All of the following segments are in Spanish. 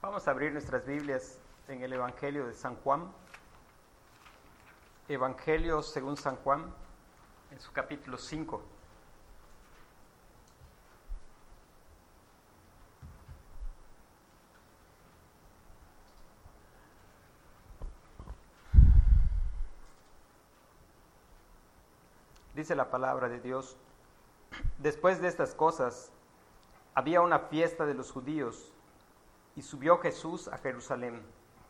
Vamos a abrir nuestras Biblias en el Evangelio de San Juan. Evangelio según San Juan, en su capítulo 5. Dice la palabra de Dios: después de estas cosas, había una fiesta de los judíos, y subió Jesús a Jerusalén.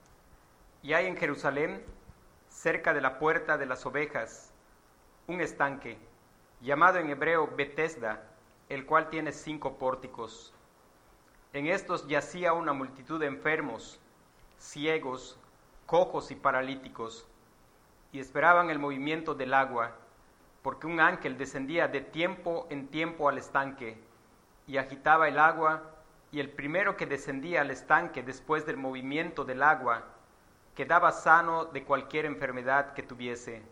Y hay en Jerusalén, cerca de la puerta de las ovejas, un estanque, llamado en hebreo Betesda, el cual tiene 5 pórticos. En estos yacía una multitud de enfermos, ciegos, cojos y paralíticos, y esperaban el movimiento del agua, porque un ángel descendía de tiempo en tiempo al estanque, y agitaba el agua, y el primero que descendía al estanque después del movimiento del agua, quedaba sano de cualquier enfermedad que tuviese.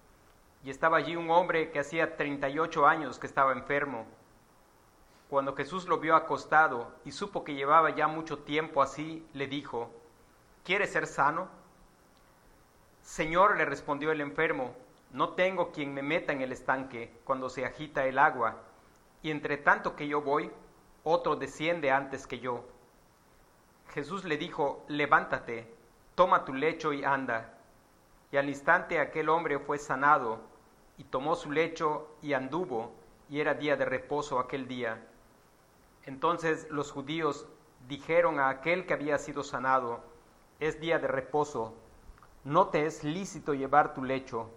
Y estaba allí un hombre que hacía 38 años que estaba enfermo. Cuando Jesús lo vio acostado y supo que llevaba ya mucho tiempo así, le dijo: ¿quieres ser sano? Señor, le respondió el enfermo, no tengo quien me meta en el estanque cuando se agita el agua, y entre tanto que yo voy, otro desciende antes que yo. Jesús le dijo: levántate, toma tu lecho y anda. Y al instante aquel hombre fue sanado, y tomó su lecho y anduvo, y era día de reposo aquel día. Entonces los judíos dijeron a aquel que había sido sanado: es día de reposo, no te es lícito llevar tu lecho.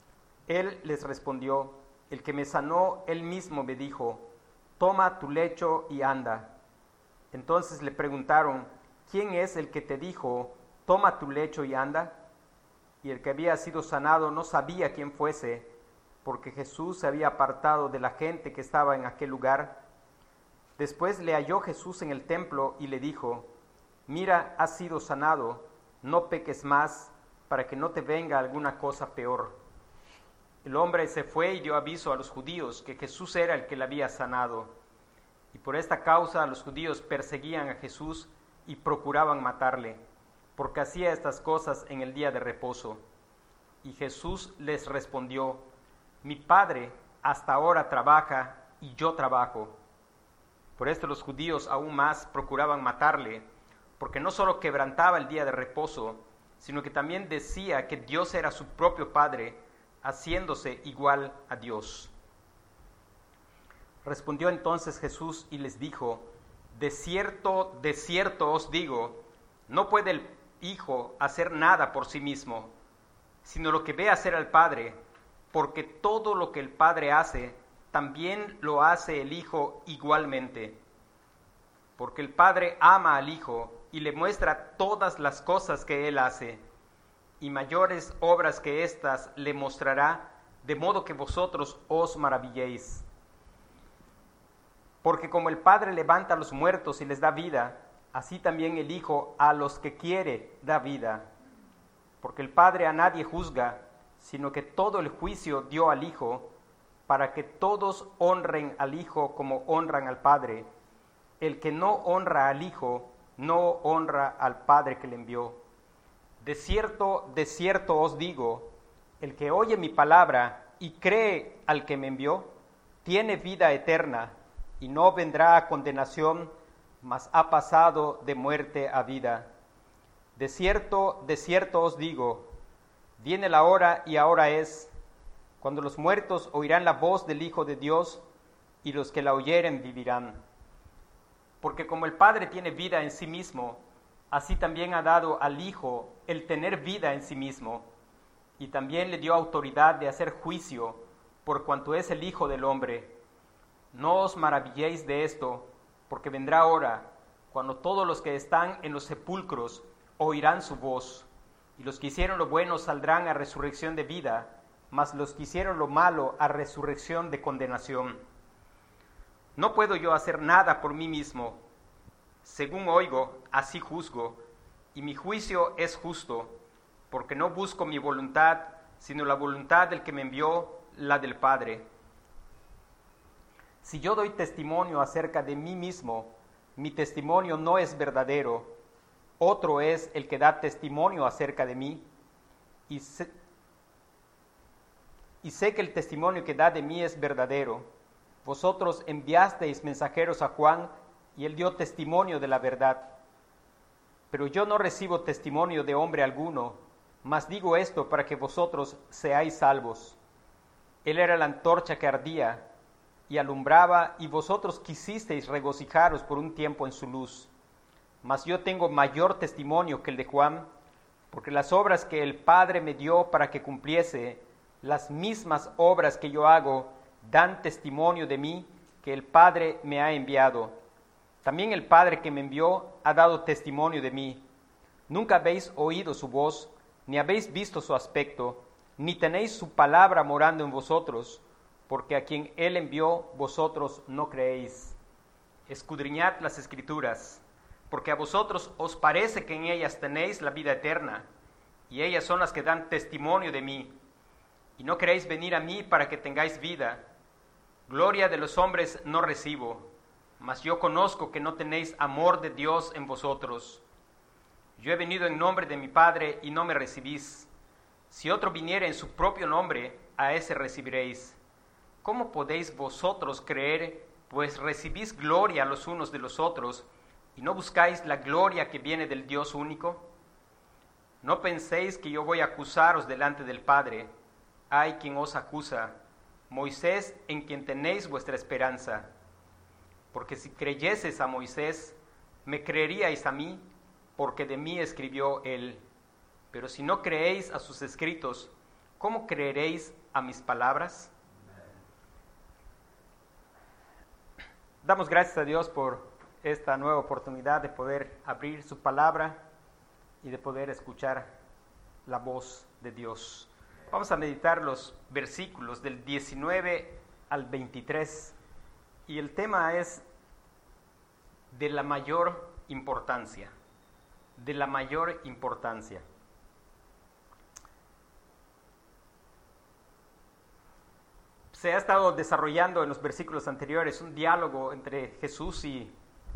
Él les respondió: el que me sanó, él mismo me dijo: toma tu lecho y anda. Entonces le preguntaron: ¿quién es el que te dijo, toma tu lecho y anda? Y el que había sido sanado no sabía quién fuese, porque Jesús se había apartado de la gente que estaba en aquel lugar. Después le halló Jesús en el templo y le dijo: mira, has sido sanado, no peques más, para que no te venga alguna cosa peor. El hombre se fue y dio aviso a los judíos que Jesús era el que le había sanado. Y por esta causa los judíos perseguían a Jesús y procuraban matarle, porque hacía estas cosas en el día de reposo. Y Jesús les respondió: mi Padre hasta ahora trabaja y yo trabajo. Por esto los judíos aún más procuraban matarle, porque no solo quebrantaba el día de reposo, sino que también decía que Dios era su propio Padre, haciéndose igual a Dios. Respondió entonces Jesús y les dijo: de cierto os digo, no puede el Hijo hacer nada por sí mismo, sino lo que ve hacer al Padre, porque todo lo que el Padre hace, también lo hace el Hijo igualmente. Porque el Padre ama al Hijo y le muestra todas las cosas que Él hace, y mayores obras que éstas le mostrará, de modo que vosotros os maravilléis. Porque como el Padre levanta a los muertos y les da vida, así también el Hijo a los que quiere da vida. Porque el Padre a nadie juzga, sino que todo el juicio dio al Hijo, para que todos honren al Hijo como honran al Padre. El que no honra al Hijo, no honra al Padre que le envió. De cierto os digo, el que oye mi palabra y cree al que me envió, tiene vida eterna, y no vendrá a condenación, mas ha pasado de muerte a vida. De cierto os digo, viene la hora y ahora es, cuando los muertos oirán la voz del Hijo de Dios, y los que la oyeren vivirán. Porque como el Padre tiene vida en sí mismo, así también ha dado al Hijo el tener vida en sí mismo, y también le dio autoridad de hacer juicio, por cuanto es el Hijo del hombre. No os maravilléis de esto, porque vendrá hora, cuando todos los que están en los sepulcros oirán su voz, y los que hicieron lo bueno saldrán a resurrección de vida, mas los que hicieron lo malo a resurrección de condenación. No puedo yo hacer nada por mí mismo. Según oigo, así juzgo, y mi juicio es justo, porque no busco mi voluntad, sino la voluntad del que me envió, la del Padre. Si yo doy testimonio acerca de mí mismo, mi testimonio no es verdadero. otro es el que da testimonio acerca de mí, y sé que el testimonio que da de mí es verdadero. Vosotros enviasteis mensajeros a Juan, y él dio testimonio de la verdad. Pero yo no recibo testimonio de hombre alguno, mas digo esto para que vosotros seáis salvos. Él era la antorcha que ardía y alumbraba, y vosotros quisisteis regocijaros por un tiempo en su luz. Mas yo tengo mayor testimonio que el de Juan, porque las obras que el Padre me dio para que cumpliese, las mismas obras que yo hago, dan testimonio de mí que el Padre me ha enviado. También el Padre que me envió ha dado testimonio de mí. Nunca habéis oído su voz, ni habéis visto su aspecto, ni tenéis su palabra morando en vosotros, porque a quien él envió vosotros no creéis. Escudriñad las Escrituras, porque a vosotros os parece que en ellas tenéis la vida eterna, y ellas son las que dan testimonio de mí. Y no queréis venir a mí para que tengáis vida. Gloria de los hombres no recibo, mas yo conozco que no tenéis amor de Dios en vosotros. Yo he venido en nombre de mi Padre y no me recibís. Si otro viniere en su propio nombre, a ese recibiréis. ¿Cómo podéis vosotros creer, pues recibís gloria los unos de los otros, y no buscáis la gloria que viene del Dios único? No penséis que yo voy a acusaros delante del Padre. Hay quien os acusa, Moisés, en quien tenéis vuestra esperanza. Porque si creyeseis a Moisés, me creeríais a mí, porque de mí escribió él. Pero si no creéis a sus escritos, ¿cómo creeréis a mis palabras? Damos gracias a Dios por esta nueva oportunidad de poder abrir su palabra y de poder escuchar la voz de Dios. Vamos a meditar los versículos del 19 al 23 y el tema es de la mayor importancia, de la mayor importancia. Se ha estado desarrollando en los versículos anteriores un diálogo entre Jesús y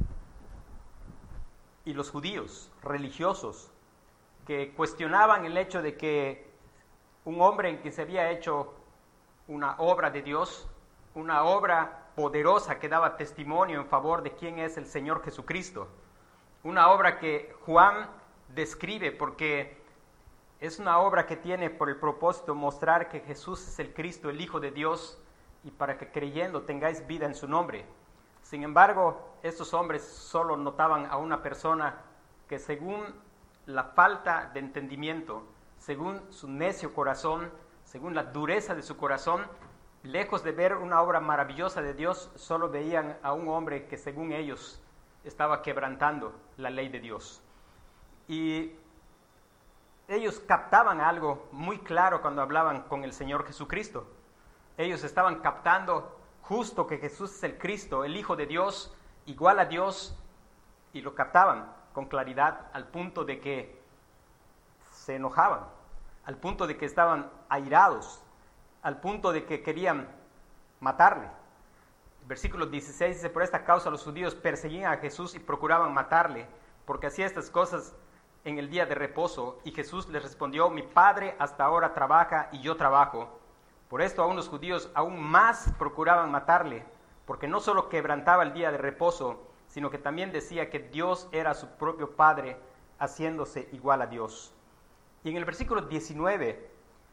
los judíos religiosos que cuestionaban el hecho de que un hombre en quien se había hecho una obra de Dios, una obra poderosa que daba testimonio en favor de quién es el Señor Jesucristo, una obra que Juan describe porque es una obra que tiene por el propósito mostrar que Jesús es el Cristo, el Hijo de Dios, y para que creyendo tengáis vida en su nombre. Sin embargo, estos hombres solo notaban a una persona que según la falta de entendimiento, según su necio corazón, según la dureza de su corazón, lejos de ver una obra maravillosa de Dios, solo veían a un hombre que según ellos estaba quebrantando la ley de Dios. Y ellos captaban algo muy claro cuando hablaban con el Señor Jesucristo. Ellos estaban captando justo que Jesús es el Cristo, el Hijo de Dios, igual a Dios, y lo captaban con claridad al punto de que se enojaban, al punto de que estaban airados, al punto de que querían matarle. Versículo 16 dice: por esta causa los judíos perseguían a Jesús y procuraban matarle, porque hacía estas cosas en el día de reposo. Y Jesús les respondió: mi Padre hasta ahora trabaja y yo trabajo. Por esto aún los judíos aún más procuraban matarle, porque no solo quebrantaba el día de reposo, sino que también decía que Dios era su propio Padre, haciéndose igual a Dios. Y en el versículo 19,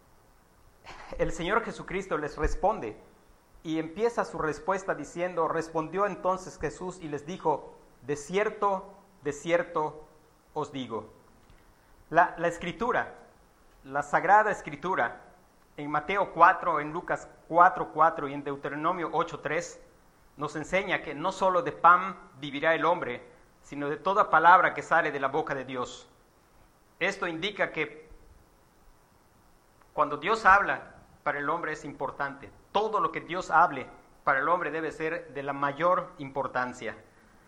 el Señor Jesucristo les responde, y empieza su respuesta diciendo: respondió entonces Jesús y les dijo: de cierto os digo. La Escritura, la Sagrada Escritura, en Mateo 4, en Lucas 4:4 y en Deuteronomio 8:3, nos enseña que no solo de pan vivirá el hombre, sino de toda palabra que sale de la boca de Dios. Esto indica que cuando Dios habla, para el hombre es importante. Todo lo que Dios hable para el hombre debe ser de la mayor importancia.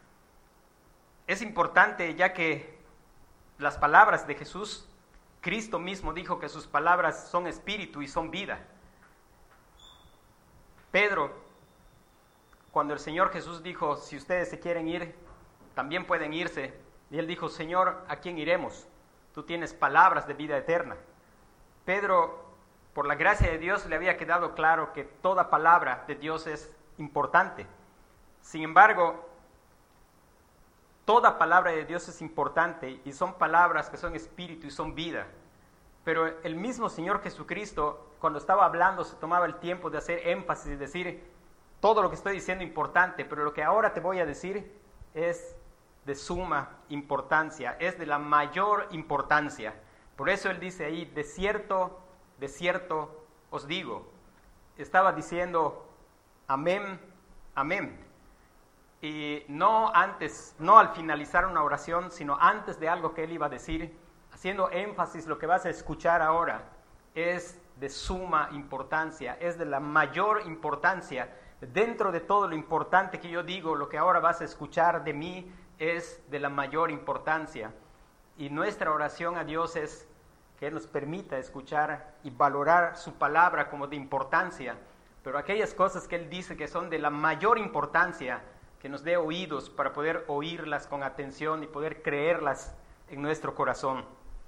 Es importante ya que las palabras de Jesús, Cristo mismo dijo que sus palabras son espíritu y son vida. Pedro, cuando el Señor Jesús dijo: si ustedes se quieren ir, también pueden irse, Y él dijo, Señor, ¿a quién iremos? Tú tienes palabras de vida eterna. Pedro, por la gracia de Dios, le había quedado claro que toda palabra de Dios es importante. Sin embargo, toda palabra de Dios es importante y son palabras que son espíritu y son vida. Pero el mismo Señor Jesucristo, cuando estaba hablando, se tomaba el tiempo de hacer énfasis y decir, todo lo que estoy diciendo es importante, pero lo que ahora te voy a decir es de suma importancia, es de la mayor importancia. Por eso él dice ahí, de cierto os digo. Estaba diciendo, amén, amén. Y no al finalizar una oración, sino antes de algo que él iba a decir, haciendo énfasis, lo que vas a escuchar ahora es de suma importancia, es de la mayor importancia. Dentro de todo lo importante que yo digo, lo que ahora vas a escuchar de mí es de la mayor importancia. Y nuestra oración a Dios es que Él nos permita escuchar y valorar su palabra como de importancia, pero aquellas cosas que Él dice que son de la mayor importancia, que nos dé oídos para poder oírlas con atención y poder creerlas en nuestro corazón.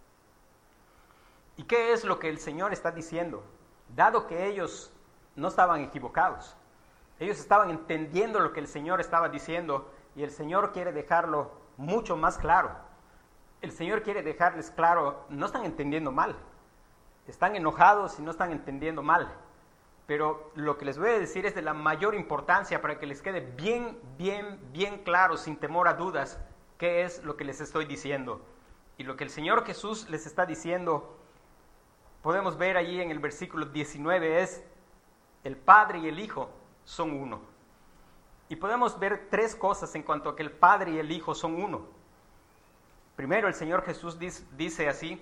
¿Y qué es lo que el Señor está diciendo? Dado que ellos no estaban equivocados, ellos estaban entendiendo lo que el Señor estaba diciendo, y el Señor quiere dejarlo mucho más claro. El Señor quiere dejarles claro, no están entendiendo mal, están enojados y no están entendiendo mal, pero lo que les voy a decir es de la mayor importancia para que les quede bien claro, sin temor a dudas, qué es lo que les estoy diciendo. Y lo que el Señor Jesús les está diciendo, podemos ver allí en el versículo 19, es el Padre y el Hijo son uno. Y podemos ver tres cosas en cuanto a que el Padre y el Hijo son uno. Primero, el Señor Jesús dice así,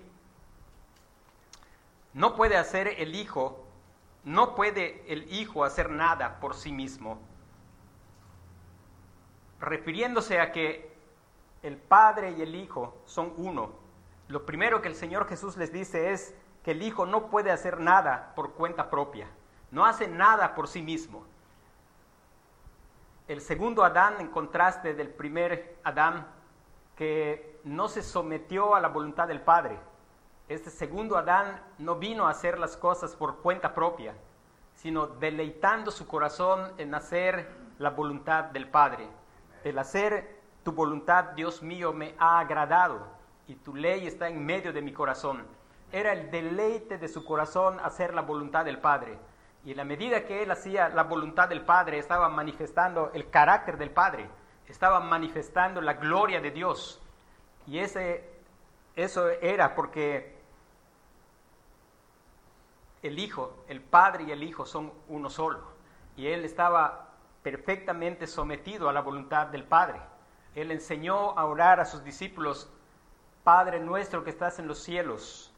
no puede el Hijo hacer nada por sí mismo, refiriéndose a que el Padre y el Hijo son uno. Lo primero que el Señor Jesús les dice es que el Hijo no puede hacer nada por cuenta propia, no hace nada por sí mismo. El segundo Adán, en contraste del primer Adán, que no se sometió a la voluntad del Padre. Este segundo Adán no vino a hacer las cosas por cuenta propia, sino deleitando su corazón en hacer la voluntad del Padre. El hacer tu voluntad, Dios mío, me ha agradado, y tu ley está en medio de mi corazón. Era el deleite de su corazón hacer la voluntad del Padre. Y en la medida que él hacía la voluntad del Padre, estaba manifestando el carácter del Padre, estaba manifestando la gloria de Dios. Y eso era porque el Padre y el Hijo son uno solo. Y él estaba perfectamente sometido a la voluntad del Padre. Él enseñó a orar a sus discípulos, Padre nuestro que estás en los cielos.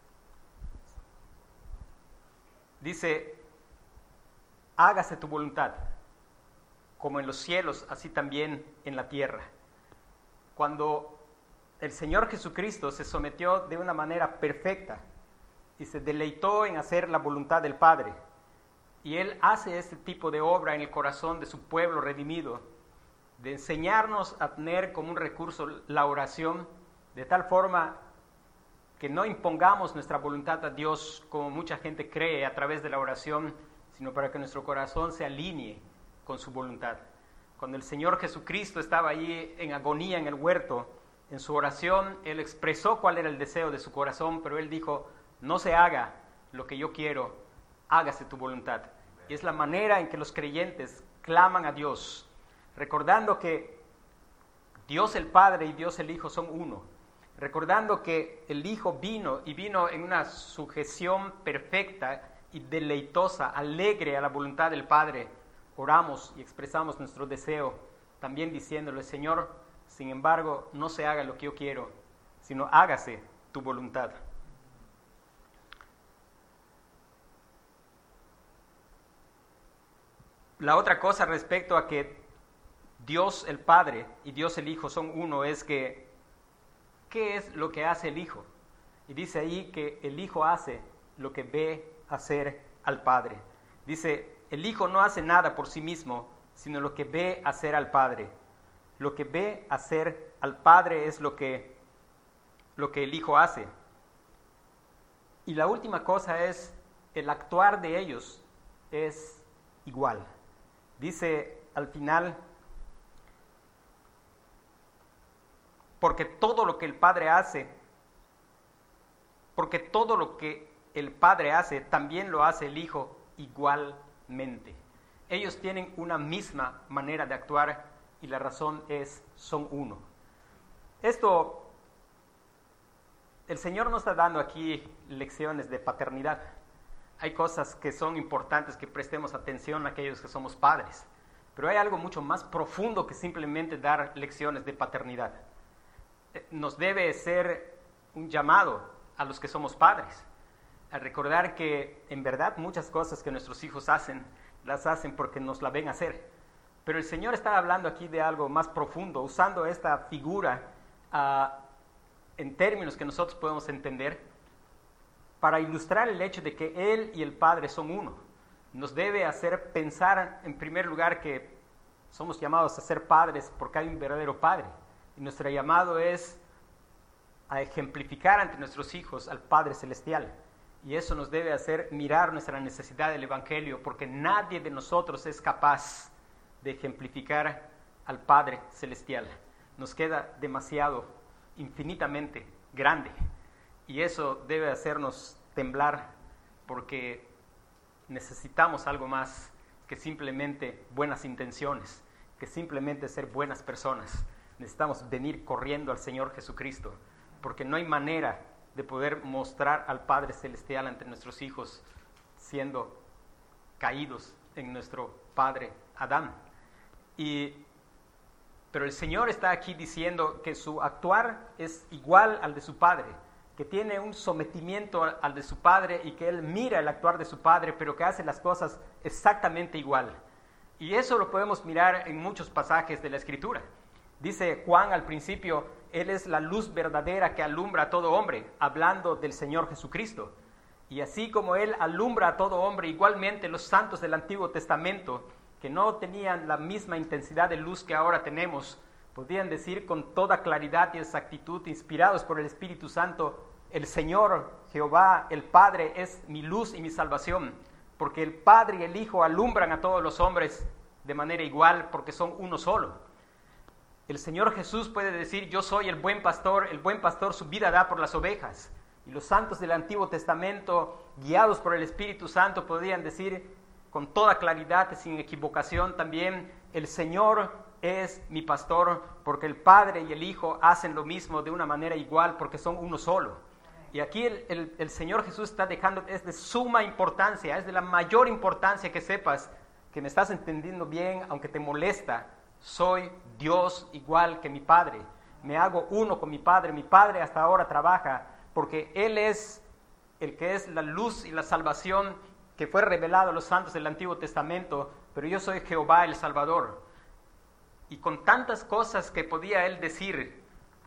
Dice, hágase tu voluntad, como en los cielos, así también en la tierra. Cuando el Señor Jesucristo se sometió de una manera perfecta y se deleitó en hacer la voluntad del Padre, y Él hace este tipo de obra en el corazón de su pueblo redimido, de enseñarnos a tener como un recurso la oración, de tal forma que no impongamos nuestra voluntad a Dios como mucha gente cree a través de la oración, sino para que nuestro corazón se alinee con su voluntad. Cuando el Señor Jesucristo estaba ahí en agonía en el huerto, en su oración, Él expresó cuál era el deseo de su corazón, pero Él dijo, no se haga lo que yo quiero, hágase tu voluntad. Y es la manera en que los creyentes claman a Dios, recordando que Dios el Padre y Dios el Hijo son uno, recordando que el Hijo vino en una sujeción perfecta y deleitosa, alegre a la voluntad del Padre. Oramos y expresamos nuestro deseo, también diciéndole, Señor, sin embargo, no se haga lo que yo quiero, sino hágase tu voluntad. La otra cosa respecto a que Dios el Padre y Dios el Hijo son uno es que, ¿qué es lo que hace el Hijo? Y dice ahí que el Hijo hace lo que ve hacer al Padre. Dice, el Hijo no hace nada por sí mismo, sino lo que ve hacer al Padre. Lo que ve hacer al Padre es lo que el Hijo hace. Y la última cosa es, el actuar de ellos es igual. Dice al final, porque todo lo que el Padre hace, también lo hace el Hijo igualmente. Ellos tienen una misma manera de actuar y la razón es, son uno. Esto, el Señor no está dando aquí lecciones de paternidad. Hay cosas que son importantes que prestemos atención a aquellos que somos padres, pero hay algo mucho más profundo que simplemente dar lecciones de paternidad. Nos debe ser un llamado a los que somos padres, a recordar que en verdad muchas cosas que nuestros hijos hacen, las hacen porque nos la ven hacer. Pero el Señor está hablando aquí de algo más profundo, usando esta figura en términos que nosotros podemos entender, para ilustrar el hecho de que Él y el Padre son uno. Nos debe hacer pensar, en primer lugar, que somos llamados a ser padres porque hay un verdadero Padre. Y nuestro llamado es a ejemplificar ante nuestros hijos al Padre Celestial. Y eso nos debe hacer mirar nuestra necesidad del Evangelio, porque nadie de nosotros es capaz de ejemplificar al Padre Celestial. Nos queda demasiado, infinitamente grande. Y eso debe hacernos temblar, porque necesitamos algo más que simplemente buenas intenciones, que simplemente ser buenas personas. Necesitamos venir corriendo al Señor Jesucristo, porque no hay manera de poder mostrar al Padre Celestial ante nuestros hijos siendo caídos en nuestro padre Adán. Pero el Señor está aquí diciendo que su actuar es igual al de su Padre, que tiene un sometimiento al de su Padre y que Él mira el actuar de su Padre, pero que hace las cosas exactamente igual. Y eso lo podemos mirar en muchos pasajes de la Escritura. Dice Juan al principio, Él es la luz verdadera que alumbra a todo hombre, hablando del Señor Jesucristo. Y así como Él alumbra a todo hombre, igualmente los santos del Antiguo Testamento, que no tenían la misma intensidad de luz que ahora tenemos, podían decir con toda claridad y exactitud, inspirados por el Espíritu Santo, el Señor, Jehová, el Padre, es mi luz y mi salvación, porque el Padre y el Hijo alumbran a todos los hombres de manera igual, porque son uno solo. El Señor Jesús puede decir, yo soy el buen pastor su vida da por las ovejas. Y los santos del Antiguo Testamento, guiados por el Espíritu Santo, podían decir con toda claridad y sin equivocación también, el Señor es mi pastor, porque el Padre y el Hijo hacen lo mismo de una manera igual, porque son uno solo. Y aquí el Señor Jesús está dejando, es de suma importancia, es de la mayor importancia que sepas, que me estás entendiendo bien, aunque te molesta. Soy Dios igual que mi Padre. Me hago uno con mi Padre. Mi Padre hasta ahora trabaja porque Él es el que es la luz y la salvación que fue revelado a los santos del Antiguo Testamento, pero yo soy Jehová el Salvador. Y con tantas cosas que podía Él decir,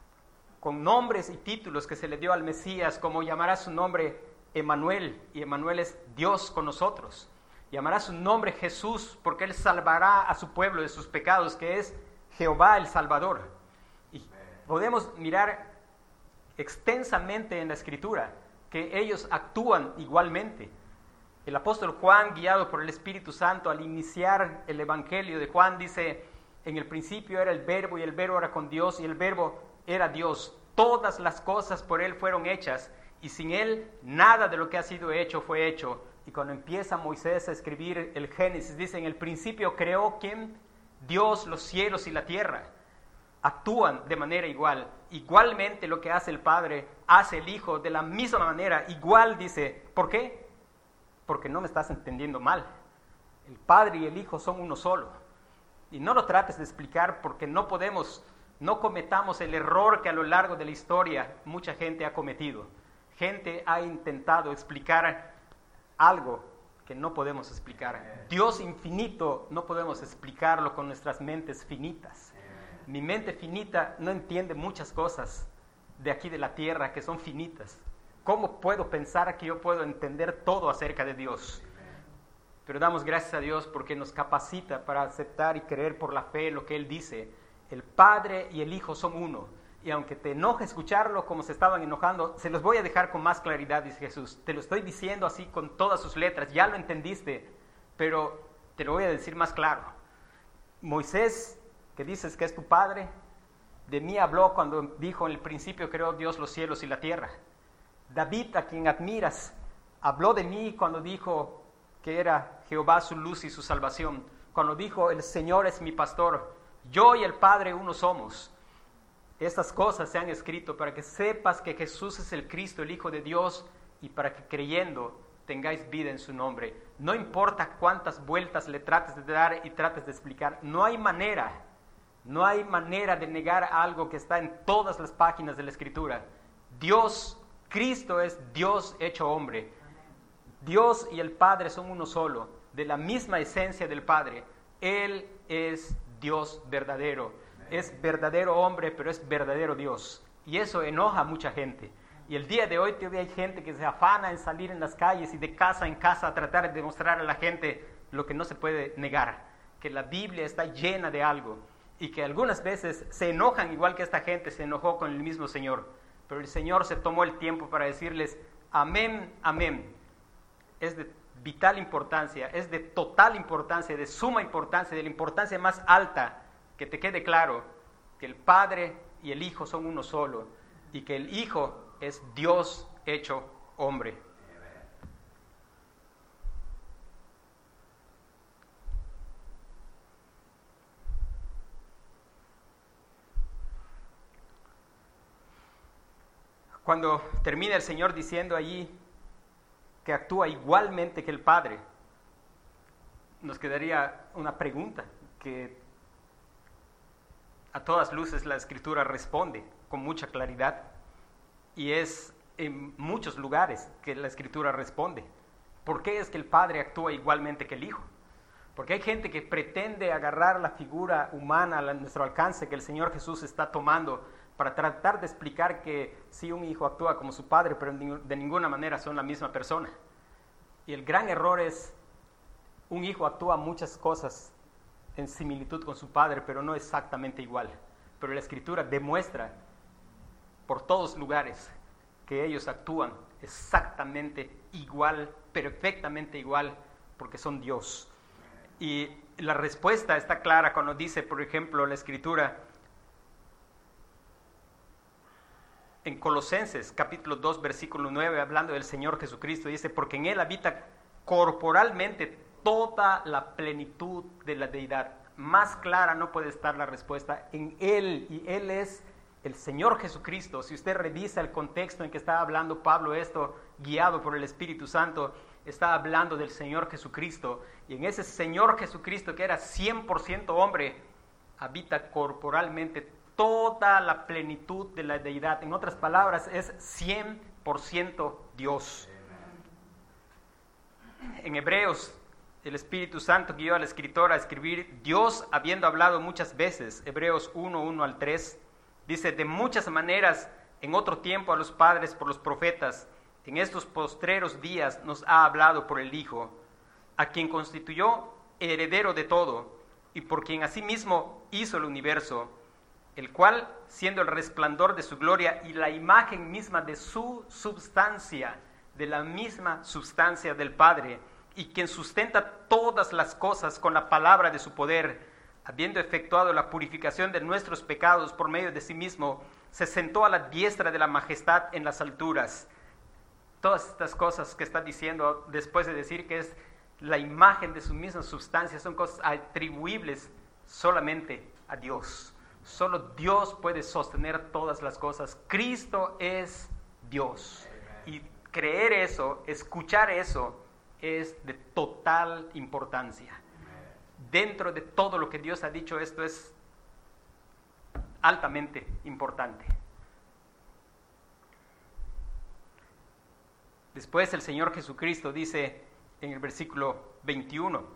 con nombres y títulos que se le dio al Mesías, como llamará su nombre Emmanuel, y Emmanuel es Dios con nosotros. Llamará su nombre Jesús, porque Él salvará a su pueblo de sus pecados, que es Jehová el Salvador. Y podemos mirar extensamente en la Escritura que ellos actúan igualmente. El apóstol Juan, guiado por el Espíritu Santo, al iniciar el Evangelio de Juan, dice, en el principio era el Verbo, y el Verbo era con Dios, y el Verbo era Dios. Todas las cosas por Él fueron hechas, y sin Él nada de lo que ha sido hecho fue hecho. Y cuando empieza Moisés a escribir el Génesis, dice, en el principio creó, ¿quién? Dios, los cielos y la tierra. Actúan de manera igual. Igualmente lo que hace el Padre, hace el Hijo de la misma manera. Igual, dice, ¿por qué? Porque no me estás entendiendo mal. El Padre y el Hijo son uno solo. Y no lo trates de explicar, porque no cometamos el error que a lo largo de la historia mucha gente ha cometido. Gente ha intentado explicar algo que no podemos explicar. Dios infinito no podemos explicarlo con nuestras mentes finitas. Mi mente finita no entiende muchas cosas de aquí de la tierra que son finitas. ¿Cómo puedo pensar que yo puedo entender todo acerca de Dios? Pero damos gracias a Dios porque nos capacita para aceptar y creer por la fe lo que Él dice. El Padre y el Hijo son uno. Y aunque te enoje escucharlo como se estaban enojando, se los voy a dejar con más claridad, dice Jesús. Te lo estoy diciendo así con todas sus letras, ya lo entendiste, pero te lo voy a decir más claro. Moisés, que dices que es tu padre, de mí habló cuando dijo: en el principio creó Dios los cielos y la tierra. David, a quien admiras, habló de mí cuando dijo que era Jehová su luz y su salvación. Cuando dijo: el Señor es mi pastor, yo y el Padre uno somos. Estas cosas se han escrito para que sepas que Jesús es el Cristo, el Hijo de Dios, y para que creyendo tengáis vida en su nombre. No importa cuántas vueltas le trates de dar y trates de explicar, no hay manera de negar algo que está en todas las páginas de la Escritura. Dios, Cristo es Dios hecho hombre. Dios y el Padre son uno solo, de la misma esencia del Padre. Él es Dios verdadero. Es verdadero hombre, pero es verdadero Dios. Y eso enoja a mucha gente. Y el día de hoy todavía hay gente que se afana en salir en las calles y de casa en casa a tratar de demostrar a la gente lo que no se puede negar, que la Biblia está llena de algo, y que algunas veces se enojan igual que esta gente se enojó con el mismo Señor. Pero el Señor se tomó el tiempo para decirles: amén, amén. Es de vital importancia, es de total importancia, de suma importancia, de la importancia más alta, que te quede claro que el Padre y el Hijo son uno solo, y que el Hijo es Dios hecho hombre. Cuando termina el Señor diciendo allí que actúa igualmente que el Padre, nos quedaría una pregunta que a todas luces la Escritura responde con mucha claridad, y es en muchos lugares que la Escritura responde. ¿Por qué es que el Padre actúa igualmente que el Hijo? Porque hay gente que pretende agarrar la figura humana a nuestro alcance que el Señor Jesús está tomando para tratar de explicar que sí, un hijo actúa como su padre, pero de ninguna manera son la misma persona. Y el gran error es: un hijo actúa muchas cosas en similitud con su padre, pero no exactamente igual. Pero la Escritura demuestra por todos lugares que ellos actúan exactamente igual, perfectamente igual, porque son Dios. Y la respuesta está clara cuando dice, por ejemplo, la Escritura en Colosenses capítulo 2 versículo 9, hablando del Señor Jesucristo, dice: porque en Él habita corporalmente toda la plenitud de la deidad. Más clara no puede estar la respuesta: en Él, y Él es el Señor Jesucristo. Si usted revisa el contexto en que está hablando Pablo esto, guiado por el Espíritu Santo, está hablando del Señor Jesucristo, y en ese Señor Jesucristo, que era 100% hombre, habita corporalmente toda la plenitud de la deidad. En otras palabras, es 100% Dios. En Hebreos, el Espíritu Santo guió al escritor a escribir: Dios, habiendo hablado muchas veces, Hebreos 1, 1-3, dice: de muchas maneras en otro tiempo a los padres por los profetas, en estos postreros días nos ha hablado por el Hijo, a quien constituyó heredero de todo, y por quien asimismo hizo el universo, el cual, siendo el resplandor de su gloria y la imagen misma de su substancia, de la misma substancia del Padre, y quien sustenta todas las cosas con la palabra de su poder, habiendo efectuado la purificación de nuestros pecados por medio de sí mismo, se sentó a la diestra de la majestad en las alturas. Todas estas cosas que está diciendo, después de decir que es la imagen de su misma substancia, son cosas atribuibles solamente a Dios. Solo Dios puede sostener todas las cosas. Cristo es Dios. Y creer eso, escuchar eso, es de total importancia. Dentro de todo lo que Dios ha dicho, esto es altamente importante. Después el Señor Jesucristo dice en el versículo 21,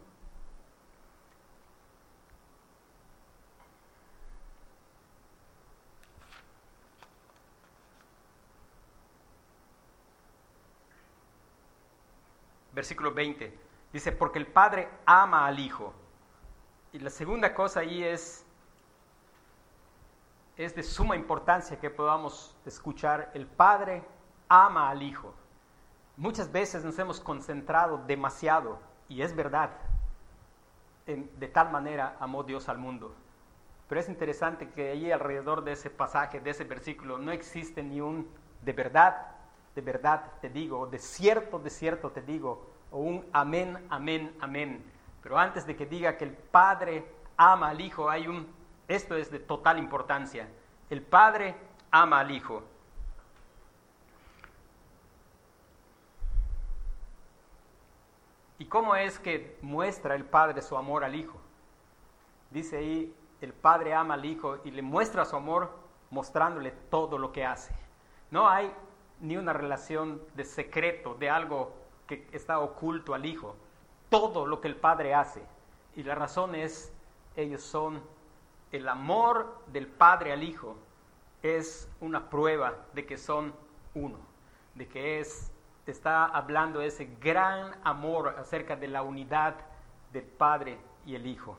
versículo 20, dice: porque el Padre ama al Hijo. Y la segunda cosa ahí es es de suma importancia que podamos escuchar: el Padre ama al Hijo. Muchas veces nos hemos concentrado demasiado, y es verdad, de tal manera amó Dios al mundo. Pero es interesante que allí alrededor de ese pasaje, de ese versículo, no existe ni un de verdad te digo, de cierto te digo, o un amén, amén, amén. Pero antes de que diga que el Padre ama al Hijo, esto es de total importancia. El Padre ama al Hijo. ¿Y cómo es que muestra el Padre su amor al Hijo? Dice ahí, el Padre ama al Hijo y le muestra su amor mostrándole todo lo que hace. No hay ni una relación de secreto, de algo que está oculto al Hijo. Todo lo que el Padre hace. Y la razón es, ellos son, el amor del Padre al Hijo es una prueba de que son uno, de que está hablando de ese gran amor acerca de la unidad del Padre y el Hijo.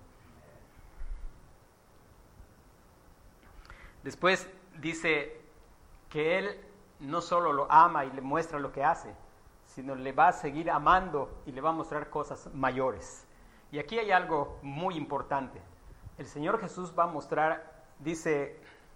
Después dice que Él no solo lo ama y le muestra lo que hace, sino le va a seguir amando y le va a mostrar cosas mayores. Y aquí hay algo muy importante. El Señor Jesús va a mostrar, dice,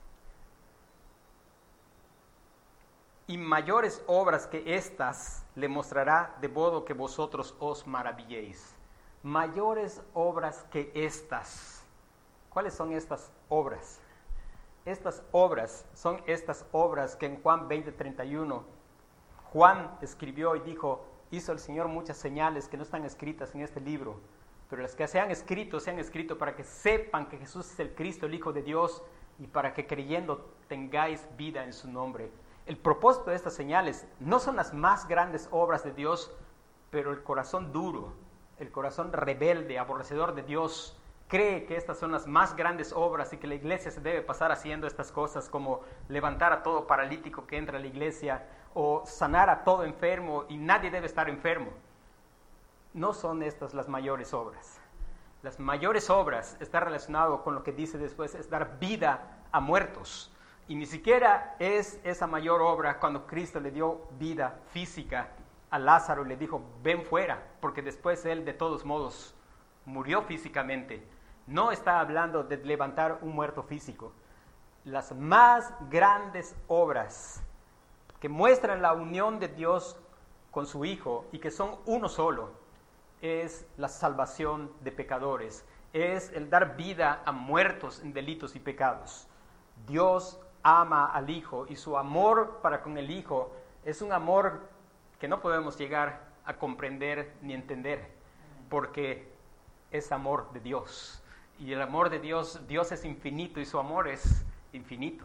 y mayores obras que estas le mostrará, de modo que vosotros os maravilléis. Mayores obras que estas. ¿Cuáles son estas obras? Estas obras son estas obras que en Juan 20:31 Juan escribió y dijo: hizo el Señor muchas señales que no están escritas en este libro, pero las que se han escrito para que sepan que Jesús es el Cristo, el Hijo de Dios, y para que creyendo tengáis vida en su nombre. El propósito de estas señales no son las más grandes obras de Dios, pero el corazón duro, el corazón rebelde, aborrecedor de Dios, cree que estas son las más grandes obras y que la iglesia se debe pasar haciendo estas cosas, como levantar a todo paralítico que entra a la iglesia o sanar a todo enfermo, y nadie debe estar enfermo. No son estas las mayores obras. Las mayores obras están relacionadas con lo que dice después, es dar vida a muertos. Y ni siquiera es esa mayor obra cuando Cristo le dio vida física a Lázaro y le dijo: ven fuera, porque después él de todos modos murió físicamente. No está hablando de levantar un muerto físico. Las más grandes obras que muestran la unión de Dios con su Hijo y que son uno solo, es la salvación de pecadores, es el dar vida a muertos en delitos y pecados. Dios ama al Hijo y su amor para con el Hijo es un amor que no podemos llegar a comprender ni entender, porque es amor de Dios. Y el amor de Dios es infinito y su amor es infinito.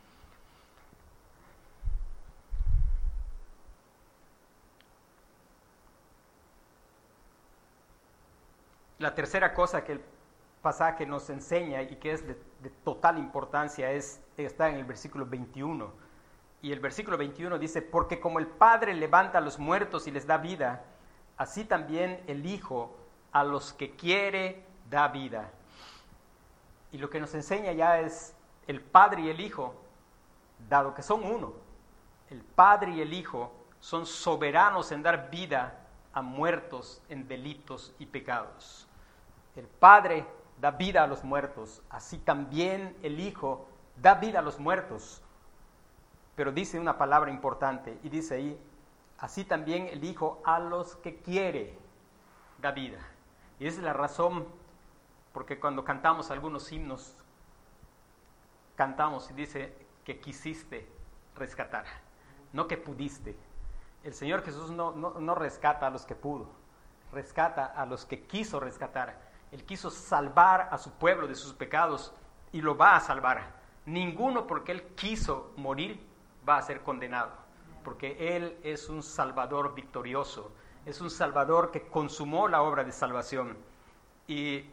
La tercera cosa que el pasaje nos enseña y que es de total importancia está en el versículo 21. Y el versículo 21 dice: porque como el Padre levanta a los muertos y les da vida, así también el Hijo a los que quiere da vida. Y lo que nos enseña ya es el Padre y el Hijo, dado que son uno. El Padre y el Hijo son soberanos en dar vida a muertos en delitos y pecados. El Padre da vida a los muertos, así también el Hijo da vida a los muertos. Pero dice una palabra importante, y dice ahí: así también el Hijo a los que quiere da vida. Y esa es la razón, porque cuando cantamos algunos himnos, cantamos y dice que quisiste rescatar, no que pudiste. El Señor Jesús no rescata a los que pudo, rescata a los que quiso rescatar. Él quiso salvar a su pueblo de sus pecados y lo va a salvar. Ninguno, porque Él quiso morir, va a ser condenado, porque Él es un Salvador victorioso, es un Salvador que consumó la obra de salvación. Y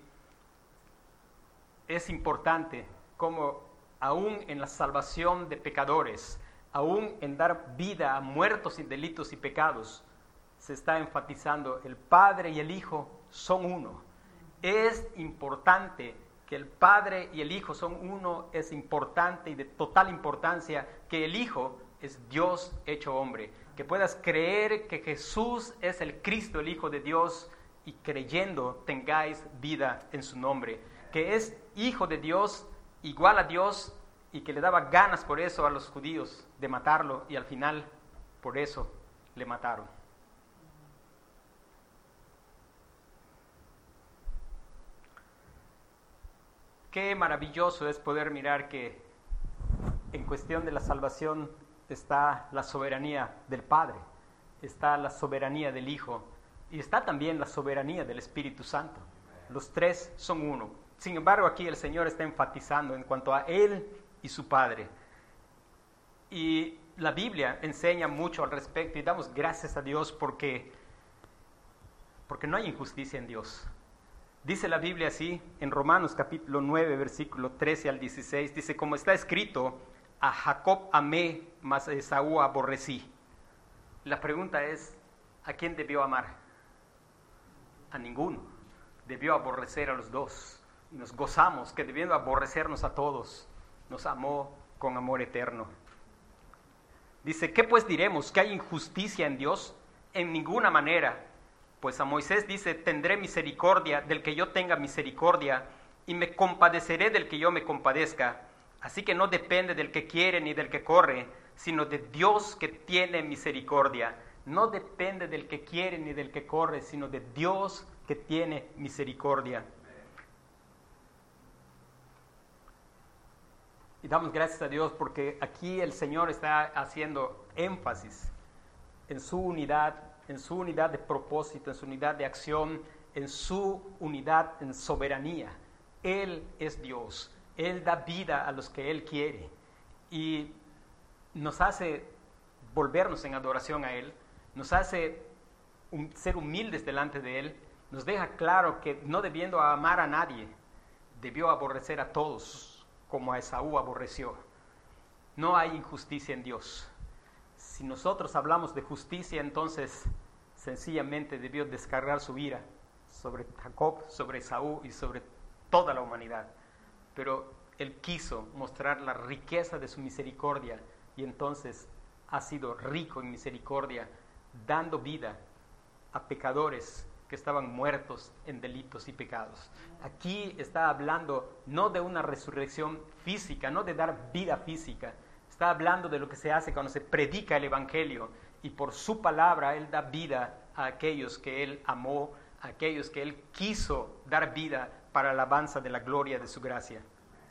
es importante como aún en la salvación de pecadores, aún en dar vida a muertos en delitos y pecados, se está enfatizando el Padre y el Hijo son uno. Es importante que el Padre y el Hijo son uno es importante y de total importancia, que el Hijo es Dios hecho hombre, que puedas creer que Jesús es el Cristo, el Hijo de Dios, y creyendo tengáis vida en su nombre, que es Hijo de Dios, igual a Dios, y que le daba ganas por eso a los judíos de matarlo, y al final por eso le mataron. Qué maravilloso es poder mirar que en cuestión de la salvación está la soberanía del Padre, está la soberanía del Hijo y está también la soberanía del Espíritu Santo. Los tres son uno. Sin embargo, aquí el Señor está enfatizando en cuanto a Él y su Padre. Y la Biblia enseña mucho al respecto y damos gracias a Dios porque no hay injusticia en Dios. Dice la Biblia así, en Romanos capítulo 9, versículo 13 al 16, dice, como está escrito, a Jacob amé, mas a Esaú aborrecí. La pregunta es, ¿a quién debió amar? A ninguno. Debió aborrecer a los dos. Y nos gozamos que debiendo aborrecernos a todos, nos amó con amor eterno. Dice, ¿qué pues diremos? ¿Que hay injusticia en Dios? En ninguna manera. Pues a Moisés dice, tendré misericordia del que yo tenga misericordia, y me compadeceré del que yo me compadezca. Así que no depende del que quiere ni del que corre, sino de Dios que tiene misericordia. No depende del que quiere ni del que corre, sino de Dios que tiene misericordia. Y damos gracias a Dios porque aquí el Señor está haciendo énfasis en su unidad de propósito, en su unidad de acción, en su unidad en soberanía. Él es Dios, Él da vida a los que Él quiere y nos hace volvernos en adoración a Él, nos hace ser humildes delante de Él, nos deja claro que no debiendo amar a nadie, debió aborrecer a todos como a Esaú aborreció. No hay injusticia en Dios. Si nosotros hablamos de justicia, entonces sencillamente debió descargar su ira sobre Jacob, sobre Esaú y sobre toda la humanidad. Pero Él quiso mostrar la riqueza de su misericordia y entonces ha sido rico en misericordia, dando vida a pecadores que estaban muertos en delitos y pecados. Aquí está hablando no de una resurrección física, no de dar vida física, está hablando de lo que se hace cuando se predica el Evangelio y por su palabra Él da vida a aquellos que Él amó, a aquellos que Él quiso dar vida para la alabanza de la gloria de su gracia.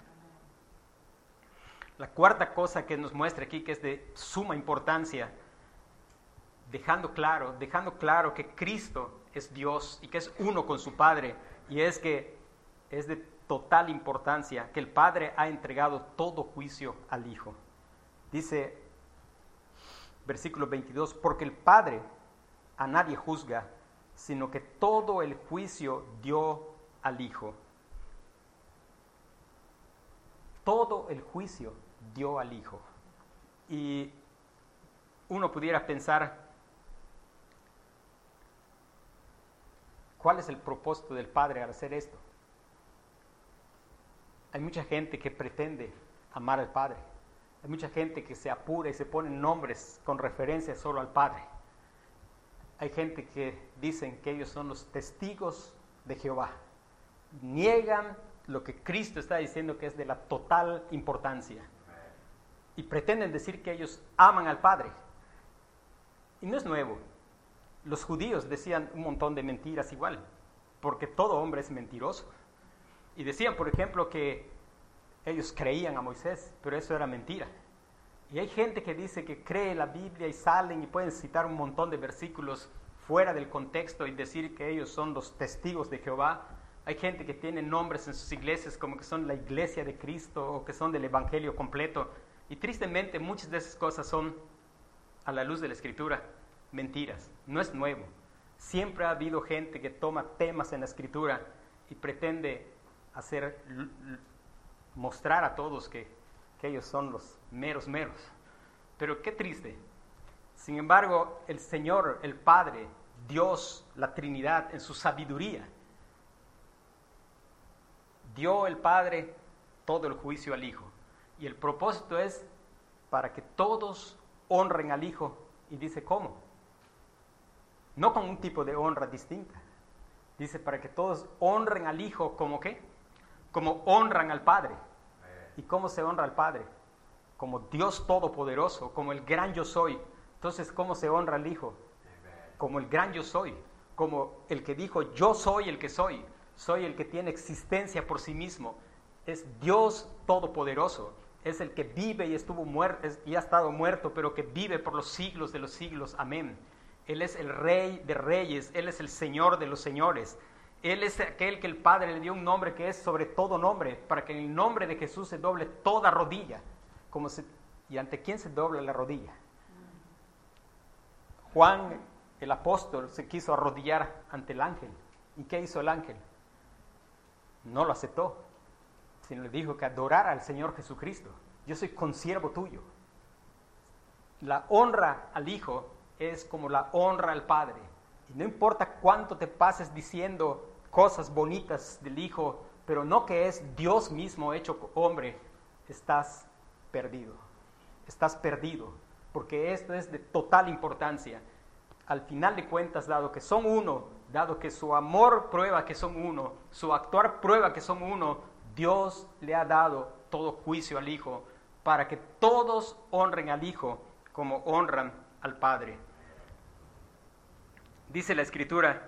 La cuarta cosa que nos muestra aquí, que es de suma importancia, dejando claro que Cristo es Dios y que es uno con su Padre, y es que es de total importancia que el Padre ha entregado todo juicio al Hijo. Dice, versículo 22, porque el Padre a nadie juzga, sino que todo el juicio dio al Hijo. Todo el juicio dio al Hijo. Y uno pudiera pensar, ¿cuál es el propósito del Padre al hacer esto? Hay mucha gente que pretende amar al Padre. Hay mucha gente que se apura y se pone nombres con referencia solo al Padre. Hay gente que dicen que ellos son los testigos de Jehová. Niegan lo que Cristo está diciendo que es de la total importancia. Y pretenden decir que ellos aman al Padre. Y no es nuevo. Los judíos decían un montón de mentiras igual, porque todo hombre es mentiroso. Y decían, por ejemplo, que ellos creían a Moisés, pero eso era mentira. Y hay gente que dice que cree la Biblia y salen y pueden citar un montón de versículos fuera del contexto y decir que ellos son los testigos de Jehová. Hay gente que tiene nombres en sus iglesias como que son la iglesia de Cristo o que son del evangelio completo. Y tristemente muchas de esas cosas son, a la luz de la Escritura, mentiras. No es nuevo. Siempre ha habido gente que toma temas en la Escritura y pretende mostrar a todos que ellos son los meros. Pero qué triste. Sin embargo, el Señor, el Padre, Dios, la Trinidad, en su sabiduría, dio el Padre todo el juicio al Hijo. Y el propósito es para que todos honren al Hijo. Y dice, ¿cómo? No con un tipo de honra distinta. Dice, para que todos honren al Hijo, ¿como qué? Como honran al Padre. ¿Y cómo se honra al Padre? Como Dios Todopoderoso, como el gran yo soy. Entonces, ¿cómo se honra al Hijo? Como el gran yo soy, como el que dijo, yo soy el que soy el que tiene existencia por sí mismo. Es Dios Todopoderoso, es el que vive y estuvo muerto y ha estado muerto, pero que vive por los siglos de los siglos. Amén. Él es el Rey de reyes, Él es el Señor de los señores. Él es aquel que el Padre le dio un nombre que es sobre todo nombre, para que en el nombre de Jesús se doble toda rodilla. ¿Y ante quién se dobla la rodilla? Juan, el apóstol, se quiso arrodillar ante el ángel. ¿Y qué hizo el ángel? No lo aceptó, sino le dijo que adorara al Señor Jesucristo. Yo soy consiervo tuyo. La honra al Hijo es como la honra al Padre. Y no importa cuánto te pases diciendo cosas bonitas del Hijo, pero no que es Dios mismo hecho hombre, estás perdido. Estás perdido, porque esto es de total importancia. Al final de cuentas, dado que son uno, dado que su amor prueba que son uno, su actuar prueba que son uno, Dios le ha dado todo juicio al Hijo, para que todos honren al Hijo como honran al Padre. Dice la Escritura,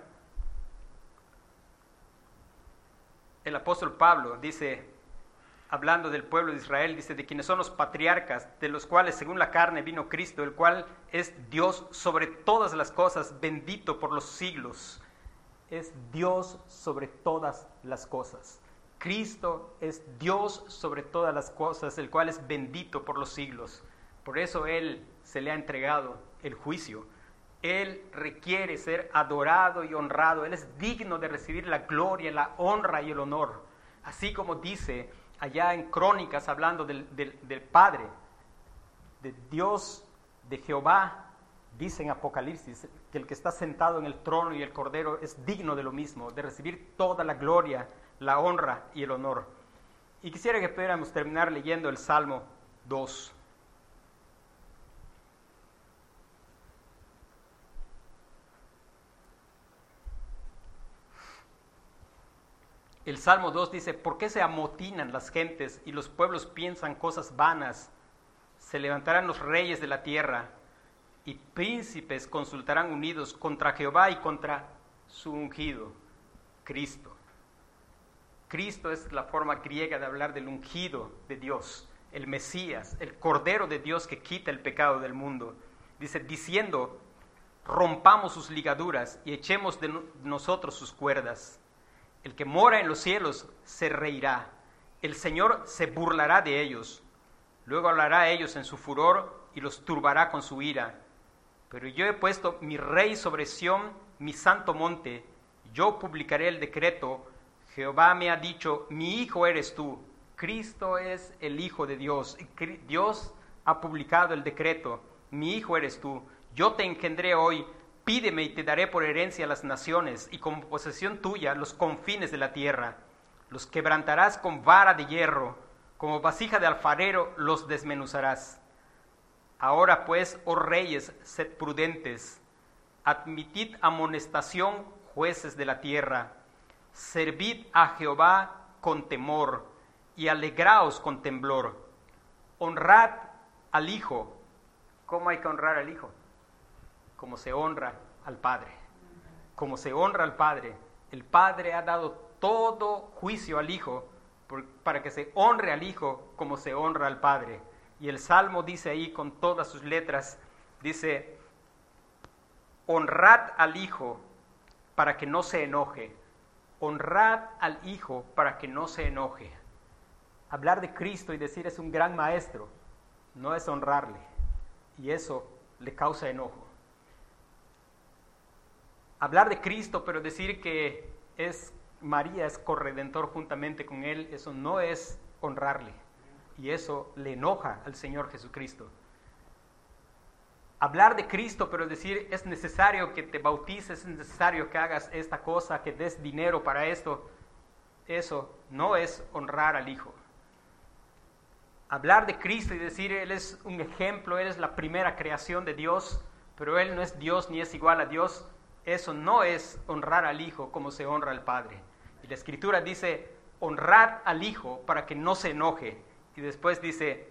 el apóstol Pablo dice, hablando del pueblo de Israel, dice, de quienes son los patriarcas, de los cuales según la carne vino Cristo, el cual es Dios sobre todas las cosas, bendito por los siglos. Es Dios sobre todas las cosas. Cristo es Dios sobre todas las cosas, el cual es bendito por los siglos. Por eso Él se le ha entregado el juicio. Él requiere ser adorado y honrado. Él es digno de recibir la gloria, la honra y el honor. Así como dice allá en Crónicas, hablando del Padre, de Dios, de Jehová, dice en Apocalipsis que el que está sentado en el trono y el Cordero es digno de lo mismo, de recibir toda la gloria, la honra y el honor. Y quisiera que pudiéramos terminar leyendo el Salmo 2. El Salmo 2 dice, ¿por qué se amotinan las gentes y los pueblos piensan cosas vanas? Se levantarán los reyes de la tierra y príncipes consultarán unidos contra Jehová y contra su ungido, Cristo. Cristo es la forma griega de hablar del ungido de Dios, el Mesías, el Cordero de Dios que quita el pecado del mundo. Dice, diciendo, rompamos sus ligaduras y echemos de nosotros sus cuerdas. El que mora en los cielos se reirá, el Señor se burlará de ellos. Luego hablará a ellos en su furor y los turbará con su ira. Pero yo he puesto mi rey sobre Sión, mi santo monte. Yo publicaré el decreto. Jehová me ha dicho, mi hijo eres tú. Cristo es el Hijo de Dios. Dios ha publicado el decreto. Mi hijo eres tú. Yo te engendré hoy. Pídeme y te daré por herencia a las naciones y como posesión tuya los confines de la tierra. Los quebrantarás con vara de hierro, como vasija de alfarero los desmenuzarás. Ahora pues, oh reyes, sed prudentes, admitid amonestación, jueces de la tierra. Servid a Jehová con temor y alegraos con temblor. Honrad al Hijo. ¿Cómo hay que honrar al Hijo? Como se honra al Padre. Como se honra al Padre. El Padre ha dado todo juicio al Hijo para que se honre al Hijo como se honra al Padre. Y el Salmo dice ahí con todas sus letras, dice, honrad al Hijo para que no se enoje. Honrad al Hijo para que no se enoje. Hablar de Cristo y decir es un gran maestro, no es honrarle. Y eso le causa enojo. Hablar de Cristo, pero decir que María es corredentor juntamente con Él, eso no es honrarle. Y eso le enoja al Señor Jesucristo. Hablar de Cristo, pero decir es necesario que te bautices, es necesario que hagas esta cosa, que des dinero para esto, eso no es honrar al Hijo. Hablar de Cristo y decir Él es un ejemplo, Él es la primera creación de Dios, pero Él no es Dios ni es igual a Dios, eso no es honrar al Hijo como se honra al Padre. Y la Escritura dice, honrad al Hijo para que no se enoje. Y después dice,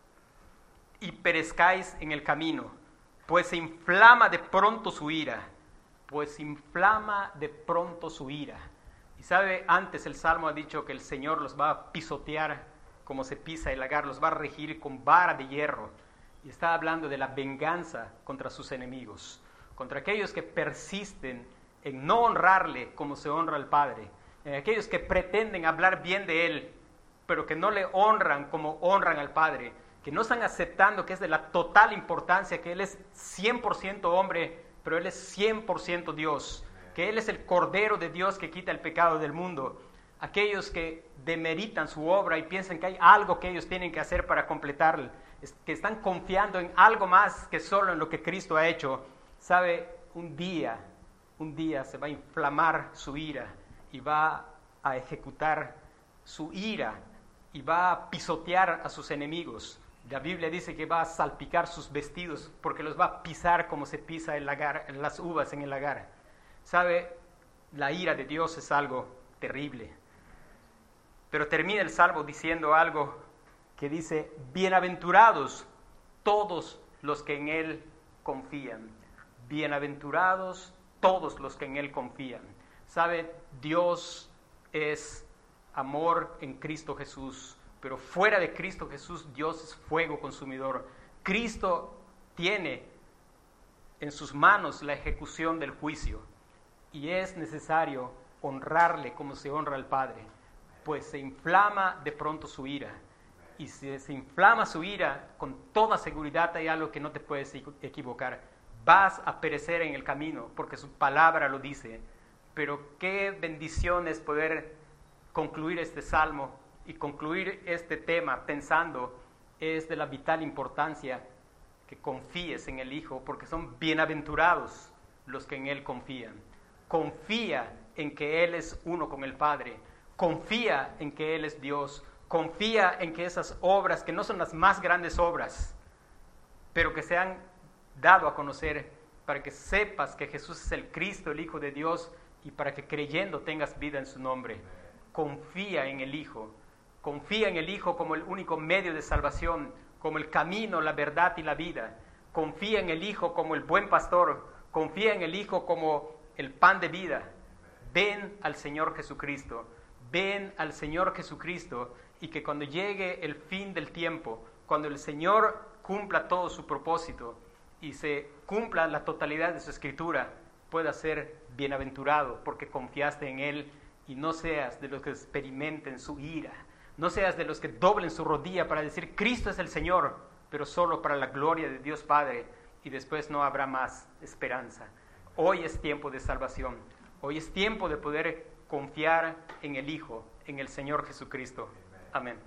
y perezcáis en el camino, pues se inflama de pronto su ira. Pues inflama de pronto su ira. Y sabe, antes el Salmo ha dicho que el Señor los va a pisotear como se pisa el lagar, los va a regir con vara de hierro. Y está hablando de la venganza contra sus enemigos, contra aquellos que persisten en no honrarle como se honra al Padre, en aquellos que pretenden hablar bien de Él, pero que no le honran como honran al Padre, que no están aceptando que es de la total importancia, que Él es 100% hombre, pero Él es 100% Dios, que Él es el Cordero de Dios que quita el pecado del mundo. Aquellos que demeritan su obra y piensan que hay algo que ellos tienen que hacer para completarla, que están confiando en algo más que solo en lo que Cristo ha hecho, sabe, un día se va a inflamar su ira y va a ejecutar su ira y va a pisotear a sus enemigos. La Biblia dice que va a salpicar sus vestidos porque los va a pisar como se pisa el lagar, las uvas en el lagar. Sabe, la ira de Dios es algo terrible. Pero termina el Salmo diciendo algo que dice, bienaventurados todos los que en Él confían. Bienaventurados todos los que en Él confían. ¿Sabe? Dios es amor en Cristo Jesús, pero fuera de Cristo Jesús, Dios es fuego consumidor. Cristo tiene en sus manos la ejecución del juicio y es necesario honrarle como se honra al Padre, pues se inflama de pronto su ira. Y si se inflama su ira, con toda seguridad hay algo que no te puedes equivocar. Vas a perecer en el camino, porque su palabra lo dice. Pero qué bendición es poder concluir este salmo y concluir este tema pensando es de la vital importancia que confíes en el Hijo, porque son bienaventurados los que en Él confían. Confía en que Él es uno con el Padre. Confía en que Él es Dios. Confía en que esas obras, que no son las más grandes obras, pero que se han dado a conocer para que sepas que Jesús es el Cristo, el Hijo de Dios, y para que creyendo tengas vida en su nombre. Confía en el Hijo. Confía en el Hijo como el único medio de salvación, como el camino, la verdad y la vida. Confía en el Hijo como el buen pastor. Confía en el Hijo como el pan de vida. Ven al Señor Jesucristo. Ven al Señor Jesucristo, y que cuando llegue el fin del tiempo, cuando el Señor cumpla todo su propósito y se cumpla la totalidad de su escritura, puedas ser bienaventurado porque confiaste en Él, y no seas de los que experimenten su ira, no seas de los que doblen su rodilla para decir Cristo es el Señor, pero solo para la gloria de Dios Padre, y después no habrá más esperanza. Hoy es tiempo de salvación, hoy es tiempo de poder confiar en el Hijo, en el Señor Jesucristo. Amén.